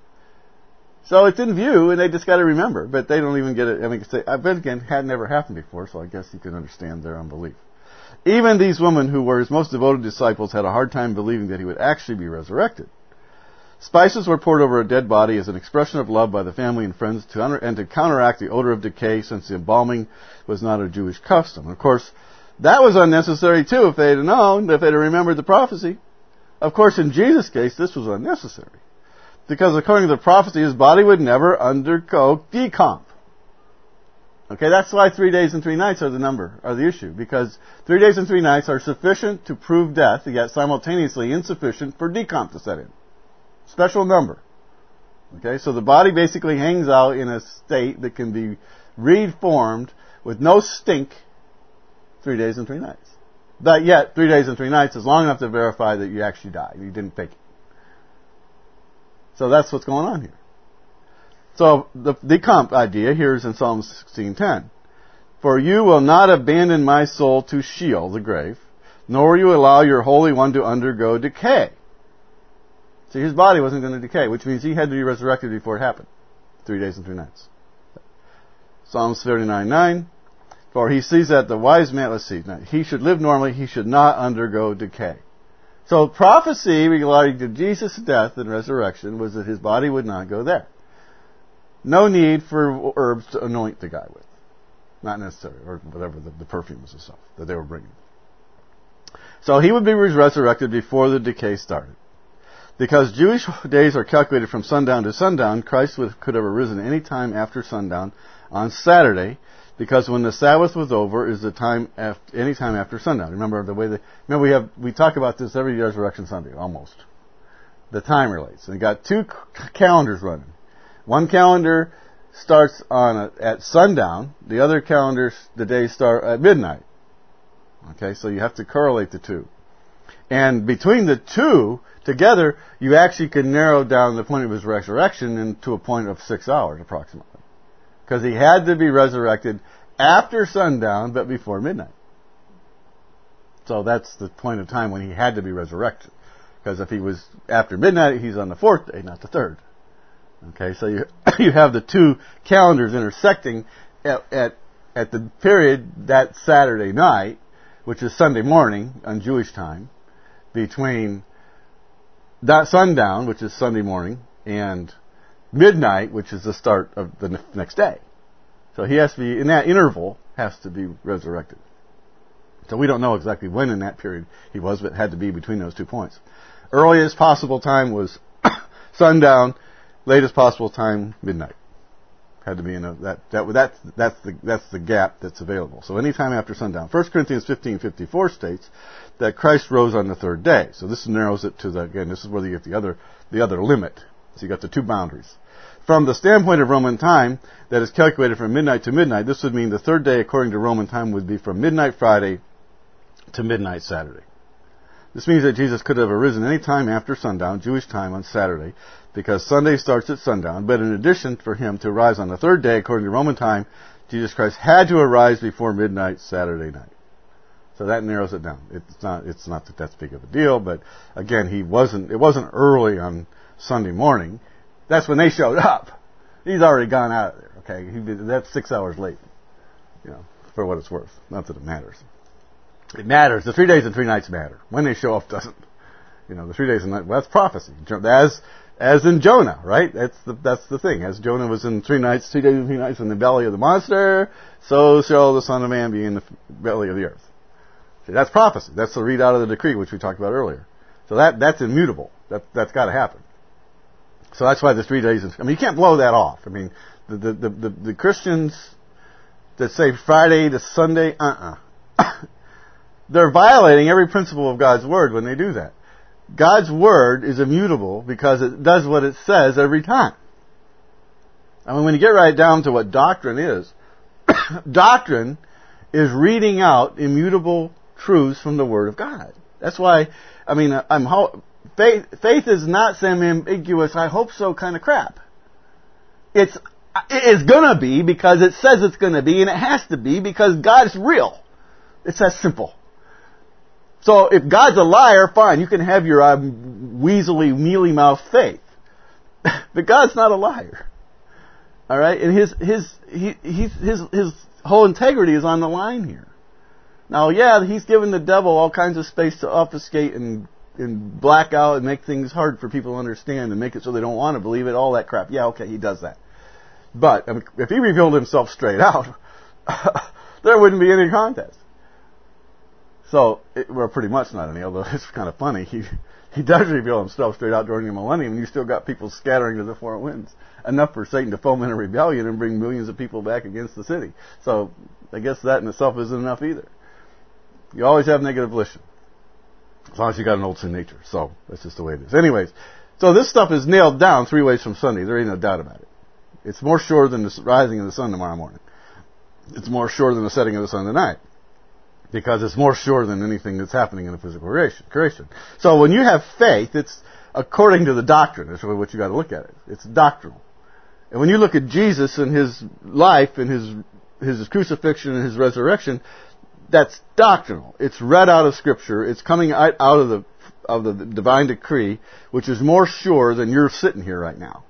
So it's in view, and they just got to remember. But they don't even get it. I mean, but again, had never happened before, so I guess you can understand their unbelief. Even these women, who were his most devoted disciples, had a hard time believing that he would actually be resurrected. Spices were poured over a dead body as an expression of love by the family and friends to under, and to counteract the odor of decay, since the embalming was not a Jewish custom. And of course, that was unnecessary too if they had known, if they had remembered the prophecy. Of course, in Jesus' case, this was unnecessary. Because according to the prophecy, his body would never undergo decomp. Okay, that's why three days and three nights are the number, are the issue. Because three days and three nights are sufficient to prove death, yet simultaneously insufficient for decomp to set in. Special number. Okay, so the body basically hangs out in a state that can be reformed with no stink three days and three nights. But yet, three days and three nights is long enough to verify that you actually died. You didn't fake it. So that's what's going on here. So the decomp idea here is in Psalm sixteen ten. For you will not abandon my soul to Sheol, the grave, nor will you allow your Holy One to undergo decay. See, his body wasn't going to decay, which means he had to be resurrected before it happened. Three days and three nights. Psalms thirty-nine nine. For he sees that the wise man, let's see, he should live normally, he should not undergo decay. So prophecy regarding to Jesus' death and resurrection was that his body would not go there. No need for herbs to anoint the guy with. Not necessary, or whatever, the, the perfumes and stuff that they were bringing. So he would be resurrected before the decay started. Because Jewish days are calculated from sundown to sundown, Christ would, could have arisen any time after sundown on Saturday, because when the Sabbath was over is the time after, any time after sundown. Remember the way that, remember we have, we talk about this every Resurrection Sunday, almost. The time relates. And we got two c- calendars running. One calendar starts on a, at sundown. The other calendar, the days start at midnight. Okay, so you have to correlate the two. And between the two, together, you actually can narrow down the point of his resurrection into a point of six hours, approximately. Because he had to be resurrected after sundown, but before midnight. So that's the point of time when he had to be resurrected. Because if he was after midnight, he's on the fourth day, not the third. Okay, so you you have the two calendars intersecting at, at at the period that Saturday night, which is Sunday morning on Jewish time, between that sundown, which is Sunday morning, and midnight, which is the start of the ne- next day. So he has to be, in that interval, has to be resurrected. So we don't know exactly when in that period he was, but it had to be between those two points. Earliest possible time was sundown. Latest possible time, midnight. Had to be in a, that, that, that's, that's the, that's the gap that's available. So anytime after sundown. First Corinthians fifteen fifty-four states that Christ rose on the third day. So this narrows it to the, again, this is where you get the other, the other limit. So you got the two boundaries. From the standpoint of Roman time, that is calculated from midnight to midnight, this would mean the third day according to Roman time would be from midnight Friday to midnight Saturday. This means that Jesus could have arisen any time after sundown, Jewish time, on Saturday, because Sunday starts at sundown. But in addition, for him to rise on the third day, according to Roman time, Jesus Christ had to arise before midnight Saturday night. So that narrows it down. It's not, it's not that that's big of a deal, but again, he wasn't, it wasn't early on Sunday morning. That's when they showed up. He's already gone out of there, okay? He, that's six hours late, you know, for what it's worth. Not that it matters. It matters. The three days and three nights matter. When they show up doesn't. You know, the three days and nights, well, that's prophecy. As, as in Jonah, right? That's the, that's the thing. As Jonah was in three nights, three days and three nights in the belly of the monster, so shall the Son of Man be in the belly of the earth. See, that's prophecy. That's the read out of the decree, which we talked about earlier. So that, that's immutable. That, that's gotta happen. So that's why the three days, I mean, you can't blow that off. I mean, the, the, the, the, the Christians that say Friday to Sunday, uh-uh. They're violating every principle of God's Word when they do that. God's Word is immutable because it does what it says every time. I mean, when you get right down to what doctrine is, doctrine is reading out immutable truths from the Word of God. That's why, I mean, I'm faith, faith is not some ambiguous, I hope so kind of crap. It's, it is gonna be because it says it's gonna be, and it has to be because God's real. It's that simple. So if God's a liar, fine, you can have your um, weaselly, mealy-mouthed faith. But God's not a liar. All right? And his his he, his his his whole integrity is on the line here. Now, yeah, he's given the devil all kinds of space to obfuscate and and black out and make things hard for people to understand and make it so they don't want to believe it, all that crap. Yeah, okay, he does that. But I mean, if he revealed himself straight out, there wouldn't be any contest. So, it, well, pretty much not any, although it's kind of funny. He he does reveal himself straight out during the millennium, and you still got people scattering to the four winds. Enough for Satan to foment a rebellion and bring millions of people back against the city. So, I guess that in itself isn't enough either. You always have negative volition. As long as you got an old sin nature. So, that's just the way it is. Anyways, so this stuff is nailed down three ways from Sunday. There ain't no doubt about it. It's more sure than the rising of the sun tomorrow morning. It's more sure than the setting of the sun tonight. Because it's more sure than anything that's happening in the physical creation. So when you have faith, it's according to the doctrine. That's really what you got to look at it. It's doctrinal. And when you look at Jesus and his life and his his crucifixion and his resurrection, that's doctrinal. It's read out of Scripture. It's coming out of the of the divine decree, which is more sure than you're sitting here right now.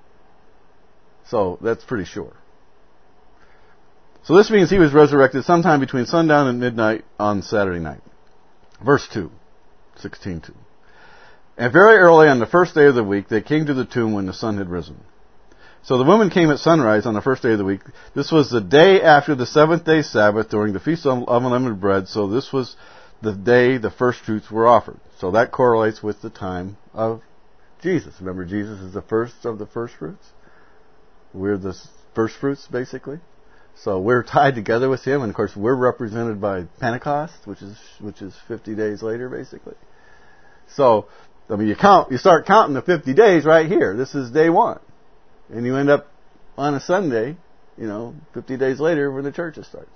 So that's pretty sure. So this means he was resurrected sometime between sundown and midnight on Saturday night. Verse two, sixteen two. And very early on the first day of the week, they came to the tomb when the sun had risen. So the women came at sunrise on the first day of the week. This was the day after the seventh day Sabbath during the Feast of Unleavened Bread. So this was the day the first fruits were offered. So that correlates with the time of Jesus. Remember, Jesus is the first of the first fruits. We're the first fruits, basically. So we're tied together with Him, and of course we're represented by Pentecost, which is which is fifty days later, basically. So, I mean, you count, you start counting the fifty days right here. This is day one, and you end up on a Sunday, you know, fifty days later when the churches start.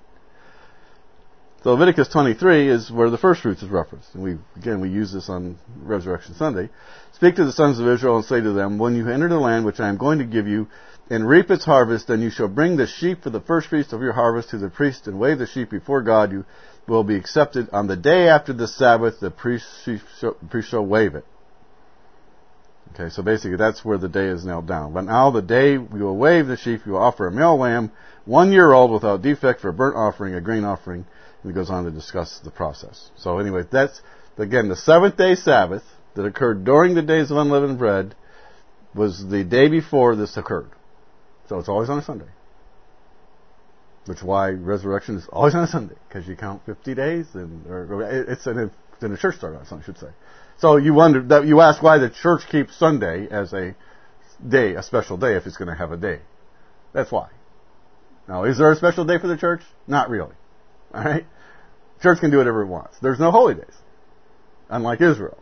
So Leviticus twenty-three is where the first fruits is referenced. And we, again, we use this on Resurrection Sunday. Speak to the sons of Israel and say to them, when you enter the land which I am going to give you, and reap its harvest, then you shall bring the sheep for the first feast of your harvest to the priest, and wave the sheep before God. You will be accepted on the day after the Sabbath. The priest shall, priest shall wave it. Okay, so basically that's where the day is nailed down. But now the day you will wave the sheep, you will offer a male lamb, one year old without defect, for a burnt offering, a grain offering. And it goes on to discuss the process. So anyway, that's, again, the seventh day Sabbath that occurred during the days of unleavened bread was the day before this occurred. So it's always on a Sunday. Which is why resurrection is always on a Sunday, because you count fifty days, and or, it's an, then the church started on Sunday, I should say. So you wonder that you ask why the church keeps Sunday as a day, a special day, if it's going to have a day. That's why. Now, is there a special day for the church? Not really. All right, church can do whatever it wants. There's no holy days, unlike Israel.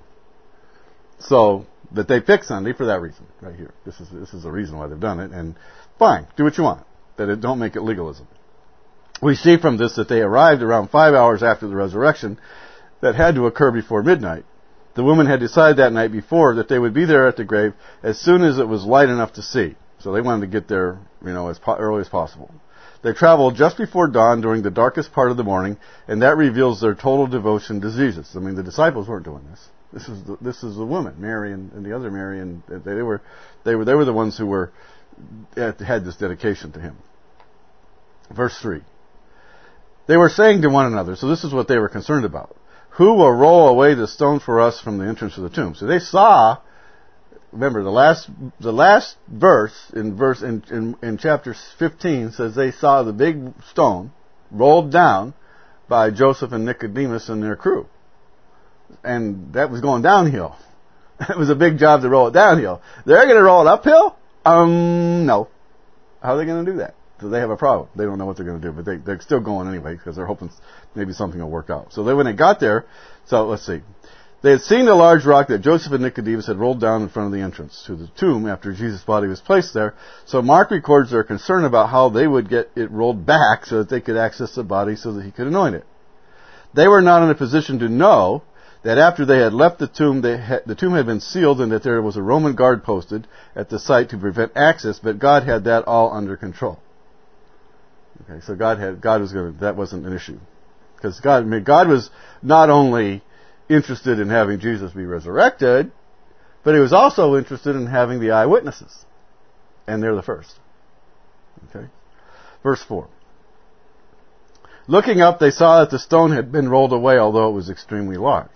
So that they pick Sunday for that reason, right here. This is this is the reason why they've done it, and fine, do what you want. That it don't make it legalism. We see from this that they arrived around five hours after the resurrection. That had to occur before midnight. The women had decided that night before that they would be there at the grave as soon as it was light enough to see. So they wanted to get there, you know, as po- early as possible. They traveled just before dawn during the darkest part of the morning, and that reveals their total devotion to Jesus. I mean, the disciples weren't doing this. This is the, this is the woman, Mary and, and the other Mary, and they, they were they were they were the ones who were had this dedication to Him. Verse three. They were saying to one another, so this is what they were concerned about. Who will roll away the stone for us from the entrance of the tomb? So they saw. Remember, the last the last verse in verse in, in, in chapter fifteen says they saw the big stone rolled down by Joseph and Nicodemus and their crew, and that was going downhill. It was a big job to roll it downhill. They're going to roll it uphill? Um, no. How are they going to do that? So they have a problem. They don't know what they're going to do, but they, they're still going anyway because they're hoping maybe something will work out. So they, when they got there, so let's see. They had seen the large rock that Joseph and Nicodemus had rolled down in front of the entrance to the tomb after Jesus' body was placed there. So Mark records their concern about how they would get it rolled back so that they could access the body so that he could anoint it. They were not in a position to know that after they had left the tomb, they had, the tomb had been sealed and that there was a Roman guard posted at the site to prevent access, but God had that all under control. Okay, so God had God was going to, that wasn't an issue. Because God, I mean, God was not only interested in having Jesus be resurrected, but He was also interested in having the eyewitnesses. And they're the first. Okay? Verse four. Looking up, they saw that the stone had been rolled away, although it was extremely large.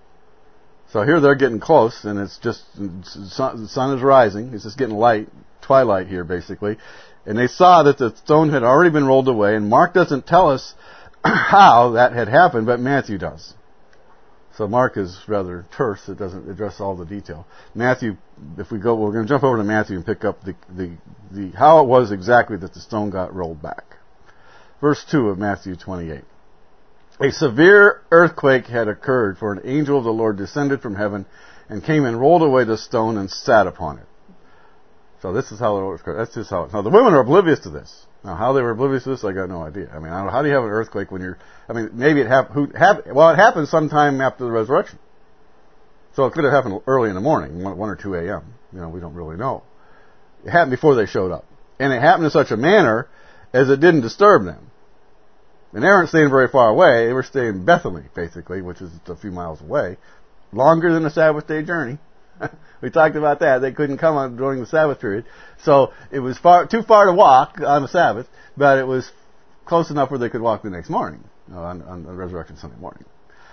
So here they're getting close, and it's just, the sun is rising. It's just getting light, twilight here, basically. And they saw that the stone had already been rolled away, and Mark doesn't tell us how that had happened, but Matthew does. So Mark is rather terse. It doesn't address all the detail. Matthew, if we go, we're going to jump over to Matthew and pick up the, the, the how it was exactly that the stone got rolled back. Verse two of Matthew twenty-eight. A severe earthquake had occurred, for an angel of the Lord descended from heaven and came and rolled away the stone and sat upon it. So this is how it occurred. That's just how it, now the women are oblivious to this. Now how they were oblivious to this, I got no idea. I mean, I don't know, how do you have an earthquake when you're, I mean, maybe it happened, hap, well, it happened sometime after the resurrection. So it could have happened early in the morning, one or two a.m. You know, we don't really know. It happened before they showed up. And it happened in such a manner as it didn't disturb them. And they weren't staying very far away. They were staying in Bethany, basically, which is a few miles away. Longer than a Sabbath day journey. We talked about that. They couldn't come on during the Sabbath period. So it was far, too far to walk on the Sabbath, but it was close enough where they could walk the next morning, you know, on, on, on Resurrection Sunday morning.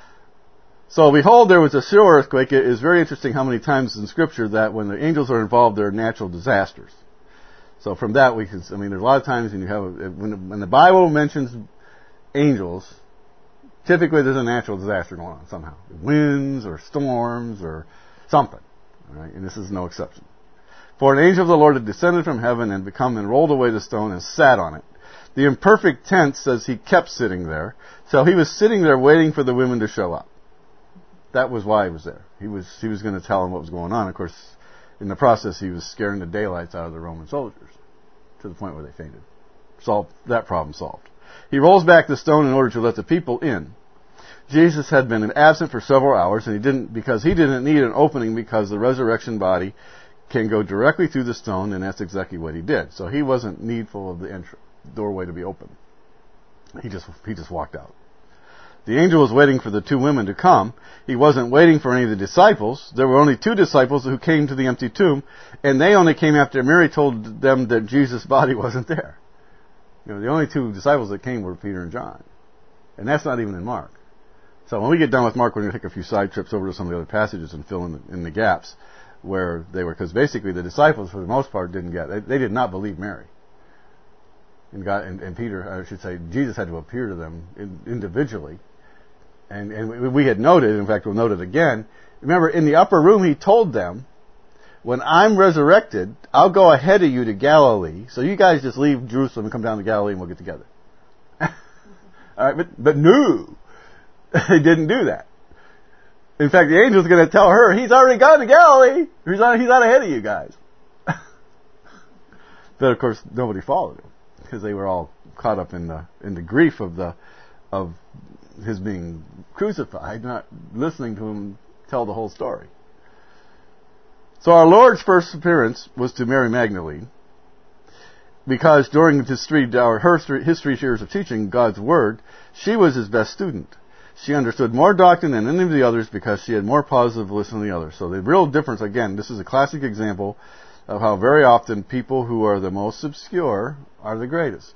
So behold, there was a sure earthquake. It is very interesting how many times in Scripture that when the angels are involved, there are natural disasters. So from that we can, I mean, there's a lot of times when you have, a, when, when the Bible mentions angels, typically there's a natural disaster going on somehow. Winds or storms or something. All right? And this is no exception. For an angel of the Lord had descended from heaven and become and rolled away the stone and sat on it. The imperfect tense says he kept sitting there. So he was sitting there waiting for the women to show up. That was why he was there. He was he was going to tell them what was going on. Of course, in the process, he was scaring the daylights out of the Roman soldiers to the point where they fainted. Solved that problem solved. He rolls back the stone in order to let the people in. Jesus had been absent for several hours, and he didn't because he didn't need an opening because the resurrection body can go directly through the stone, and that's exactly what he did. So he wasn't needful of the entry, doorway to be open. He just he just walked out. The angel was waiting for the two women to come. He wasn't waiting for any of the disciples. There were only two disciples who came to the empty tomb, and they only came after Mary told them that Jesus' body wasn't there. You know, the only two disciples that came were Peter and John. And that's not even in Mark. So when we get done with Mark, we're going to take a few side trips over to some of the other passages and fill in the, in the gaps where they were, because basically the disciples, for the most part, didn't get, they, they did not believe Mary. And God, and, and Peter, I should say, Jesus had to appear to them in, individually. And, and we had noted, in fact, we'll note it again, remember, in the upper room, he told them, when I'm resurrected, I'll go ahead of you to Galilee, so you guys just leave Jerusalem and come down to Galilee and we'll get together. All right, but, but no, they didn't do that. In fact, the angel's going to tell her, he's already gone to Galilee. He's on, he's on ahead of you guys. But of course, nobody followed him because they were all caught up in the in the grief of the of his being crucified, not listening to him tell the whole story. So our Lord's first appearance was to Mary Magdalene, because during his three, her three, his three years of teaching God's Word, she was his best student. She understood more doctrine than any of the others because she had more positive listening than the others. So the real difference, again, this is a classic example of how very often people who are the most obscure are the greatest.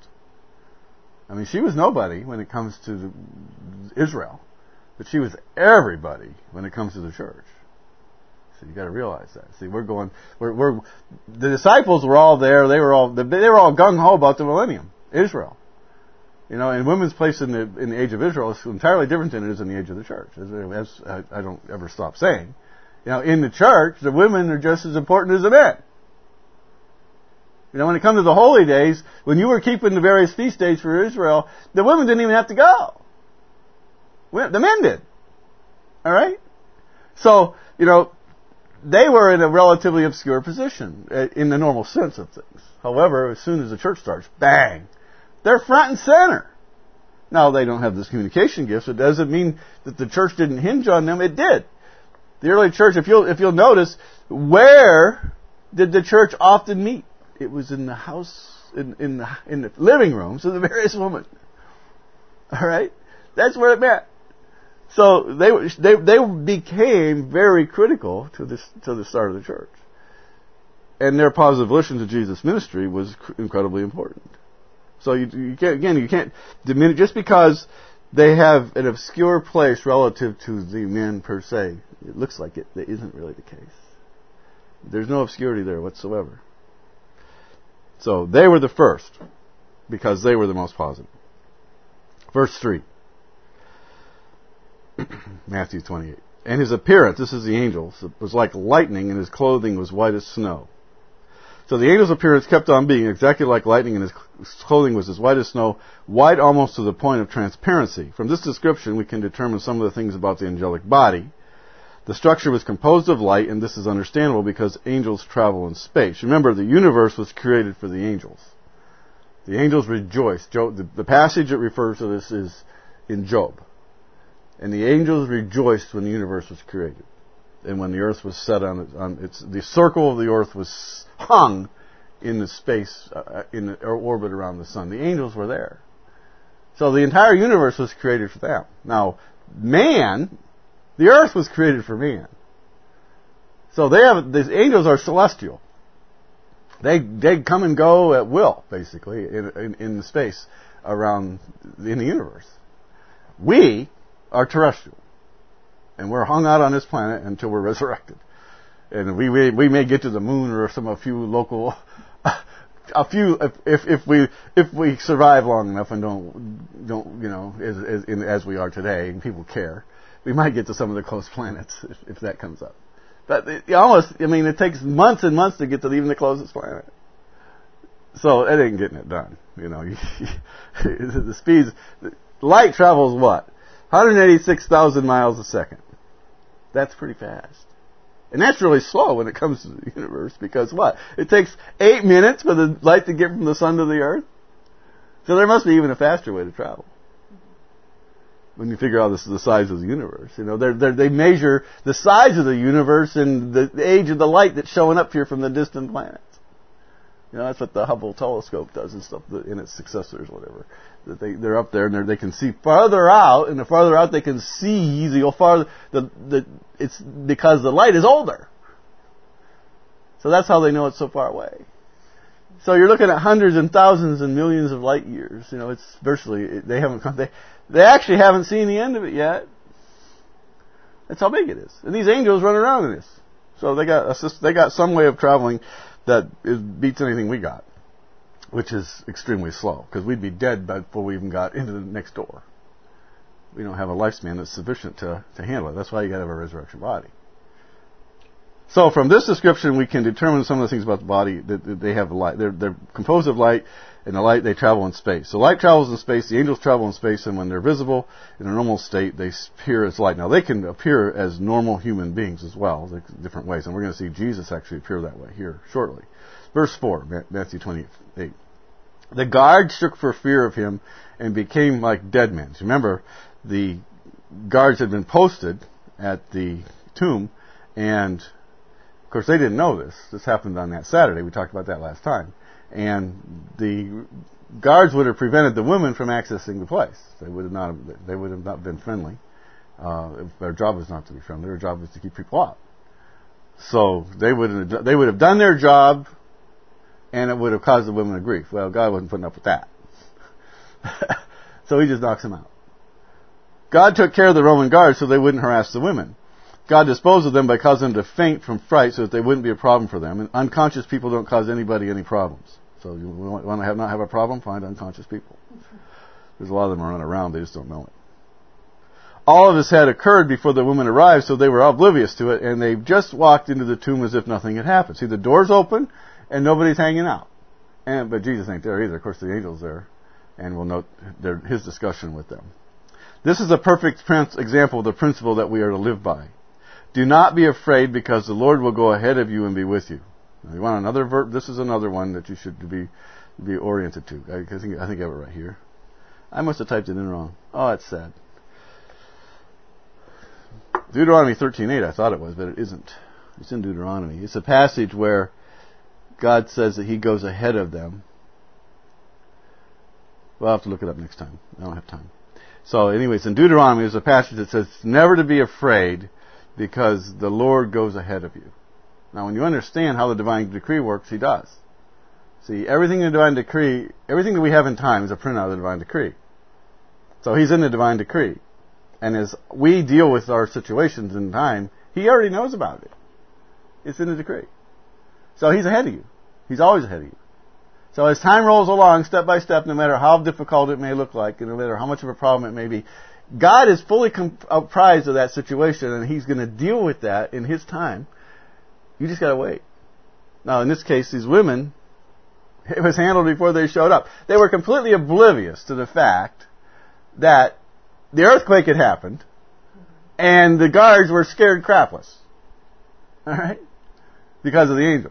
I mean, she was nobody when it comes to Israel, but she was everybody when it comes to the church. So you got to realize that. See, we're going, we're, we're, the disciples were all there. They were all, they were all gung ho about the millennium, Israel. You know, and women's place in the in the age of Israel is entirely different than it is in the age of the church. As, as I, I don't ever stop saying, you know, in the church, the women are just as important as the men. You know, when it comes to the holy days, when you were keeping the various feast days for Israel, the women didn't even have to go. The men did. All right? So, you know, they were in a relatively obscure position in the normal sense of things. However, as soon as the church starts, bang, they're front and center. Now, they don't have this communication gifts. It doesn't mean that the church didn't hinge on them. It did. The early church, if you'll, if you'll notice, where did the church often meet? It was in the house, in, in, the, in the living rooms of the various women. All right? That's where it met. So they, they, they became very critical to this, to the start of the church. And their positive relation to Jesus' ministry was incredibly important. So you, you can't, again, you can't diminish, just because they have an obscure place relative to the men per se, it looks like it, that isn't really the case. There's no obscurity there whatsoever. So they were the first, because they were the most positive. Verse three. Matthew twenty-eight. And his appearance, this is the angel, was like lightning, and his clothing was white as snow. So the angel's appearance kept on being exactly like lightning, and his clothing was as white as snow, white almost to the point of transparency. From this description, we can determine some of the things about the angelic body. The structure was composed of light, and this is understandable because angels travel in space. Remember, the universe was created for the angels. The angels rejoiced. The passage that refers to this is in Job. And the angels rejoiced when the universe was created. And when the earth was set on, on its, the circle of the earth was hung in the space, uh, in the orbit around the sun. The angels were there. So the entire universe was created for them. Now, man, the earth was created for man. So they have, these angels are celestial. They, they come and go at will, basically, in, in, in the space around, in the universe. We are terrestrial. And we're hung out on this planet until we're resurrected. And we, we, we may get to the moon or some, a few local, a few, if, if, if we, if we survive long enough and don't, don't, you know, as, as, in, as we are today, and people care, we might get to some of the close planets if, if that comes up. But it, you almost, I mean, it takes months and months to get to even the closest planet. So it ain't getting it done. You know, the speeds, light travels what? one hundred eighty-six thousand miles a second. That's pretty fast. And that's really slow when it comes to the universe, because what? It takes eight minutes for the light to get from the sun to the earth. So there must be even a faster way to travel. When you figure out this is the size of the universe. You know, they're, they're, they measure the size of the universe and the, the age of the light that's showing up here from the distant planets. You know, that's what the Hubble telescope does and stuff, in its successors, whatever. That they, they're up there and they can see farther out, and the farther out they can see, the farther, the, the, it's because the light is older. So that's how they know it's so far away. So you're looking at hundreds and thousands and millions of light years. You know, it's virtually, they haven't come, they, they actually haven't seen the end of it yet. That's how big it is. And these angels run around in this. So they got a, they got some way of traveling that is, beats anything we got, which is extremely slow, because we'd be dead before we even got into the next door. We don't have a lifespan that's sufficient to, to handle it. That's why you got to have a resurrection body. So from this description, we can determine some of the things about the body that, that they have light. They're, they're composed of light, and the light, they travel in space. So light travels in space, the angels travel in space, and when they're visible in a normal state, they appear as light. Now, they can appear as normal human beings as well, like different ways. And we're going to see Jesus actually appear that way here shortly. Verse four, Matthew twenty-eight. The guards shook for fear of him and became like dead men. So remember, the guards had been posted at the tomb, and of course they didn't know this. This happened on that Saturday. We talked about that last time. And the guards would have prevented the women from accessing the place. They would have not. They would have not been friendly. Uh, if their job was not to be friendly. Their job was to keep people out. So they would have, they would have done their job, and it would have caused the women grief. Well, God wasn't putting up with that. So he just knocks them out. God took care of the Roman guards so they wouldn't harass the women. God disposed of them by causing them to faint from fright so that they wouldn't be a problem for them. And unconscious people don't cause anybody any problems. So you want to have, not have a problem? Find unconscious people. There's a lot of them running around. They just don't know it. All of this had occurred before the women arrived, so they were oblivious to it, and they just walked into the tomb as if nothing had happened. See, the door's open, and nobody's hanging out. And but Jesus ain't there either. Of course, the angel's there, and we'll note their, his discussion with them. This is a perfect example of the principle that we are to live by. Do not be afraid, because the Lord will go ahead of you and be with you. Now, you want another verb? This is another one that you should be be oriented to. I think I think I have it right here. I must have typed it in wrong. Oh, that's sad. Deuteronomy thirteen eight, I thought it was, but it isn't. It's in Deuteronomy. It's a passage where God says that he goes ahead of them. Well, I'll have to look it up next time. I don't have time. So anyways, in Deuteronomy, there's a passage that says never to be afraid, because the Lord goes ahead of you. Now, when you understand how the divine decree works, he does. See, everything in the divine decree, everything that we have in time is a printout of the divine decree. So he's in the divine decree. And as we deal with our situations in time, he already knows about it. It's in the decree. So he's ahead of you. He's always ahead of you. So as time rolls along, step by step, no matter how difficult it may look like, and no matter how much of a problem it may be, God is fully apprised of that situation, and he's going to deal with that in his time. You just got to wait. Now, in this case, these women, it was handled before they showed up. They were completely oblivious to the fact that the earthquake had happened, and the guards were scared crapless. All right? Because of the angel.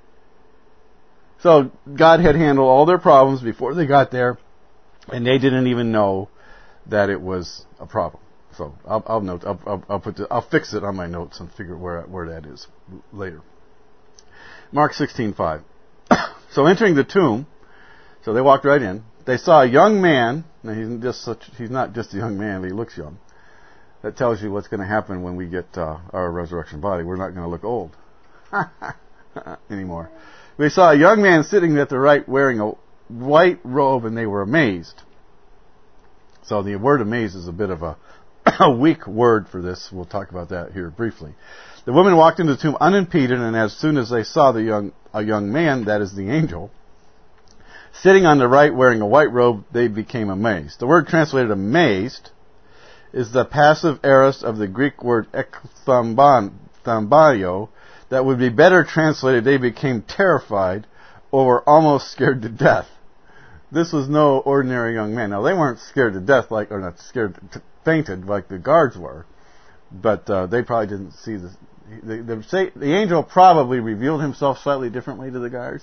So God had handled all their problems before they got there, and they didn't even know that it was a problem. So I'll, I'll note, I'll, I'll, I'll put, the, I'll fix it on my notes and figure where where that is later. Mark sixteen five. So entering the tomb, so they walked right in. They saw a young man. Now he's just such, he's not just a young man, but he looks young. That tells you what's going to happen when we get uh, our resurrection body. We're not going to look old anymore. They saw a young man sitting at the right, wearing a white robe, and they were amazed. So the word amazed is a bit of a, a weak word for this. We'll talk about that here briefly. The women walked into the tomb unimpeded, and as soon as they saw the young a young man, that is the angel, sitting on the right wearing a white robe, they became amazed. The word translated amazed is the passive aorist of the Greek word ekthumban, ekthambio, that would be better translated, they became terrified or were almost scared to death. This was no ordinary young man. Now, they weren't scared to death, like, or not scared, t- fainted like the guards were, but uh, they probably didn't see this. The, the, the angel probably revealed himself slightly differently to the guards.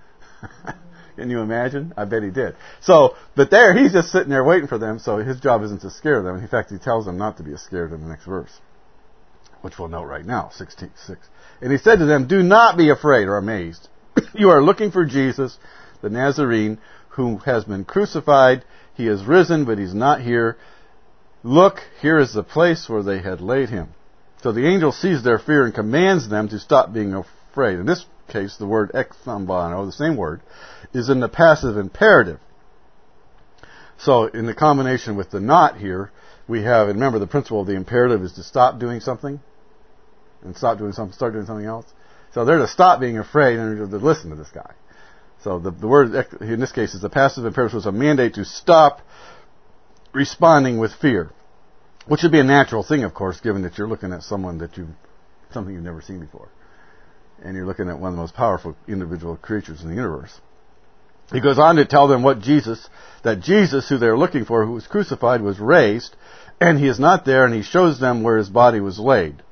Can you imagine? I bet he did. So, but there, he's just sitting there waiting for them, so his job isn't to scare them. In fact, he tells them not to be scared in the next verse, which we'll note right now, sixteen six. And he said to them, do not be afraid or amazed. You are looking for Jesus, the Nazarene, who has been crucified. He is risen, but he's not here. Look, here is the place where they had laid him. So the angel sees their fear and commands them to stop being afraid. In this case, the word ekthambano, the same word, is in the passive imperative. So in the combination with the not here, we have, and remember the principle of the imperative is to stop doing something and stop doing something, start doing something else. So they're to stop being afraid and to listen to this guy. So the, the word in this case is the passive imperative was a mandate to stop responding with fear, which would be a natural thing, of course, given that you're looking at someone that you, something you've never seen before. And you're looking at one of the most powerful individual creatures in the universe. He goes on to tell them what Jesus, that Jesus, who they're looking for, who was crucified, was raised, and he is not there, and he shows them where his body was laid.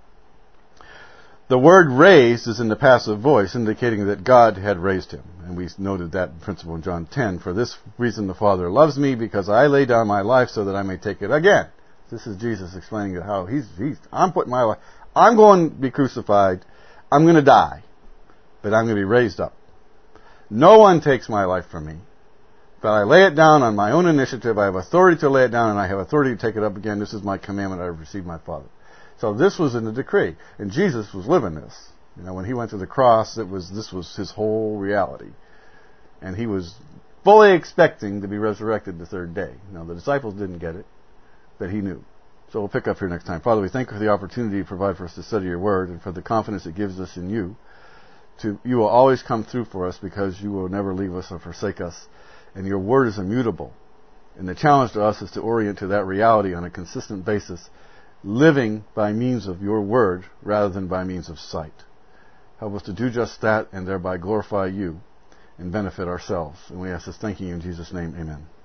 The word raised is in the passive voice, indicating that God had raised him. And we noted that principle in John ten. For this reason the Father loves me, because I lay down my life so that I may take it again. This is Jesus explaining how he's, he's I'm putting my life, I'm going to be crucified, I'm going to die, but I'm going to be raised up. No one takes my life from me, but I lay it down on my own initiative. I have authority to lay it down, and I have authority to take it up again. This is my commandment I have received my Father. So this was in the decree, and Jesus was living this. You know, when he went to the cross, it was this was his whole reality, and he was fully expecting to be resurrected the third day. Now the disciples didn't get it, but he knew. So we'll pick up here next time. Father, we thank you for the opportunity you provide for us to study your word, and for the confidence it gives us in you. To you will always come through for us, because you will never leave us or forsake us, and your word is immutable. And the challenge to us is to orient to that reality on a consistent basis, living by means of your word rather than by means of sight. Help us to do just that and thereby glorify you and benefit ourselves. And we ask this thanking you in Jesus' name. Amen.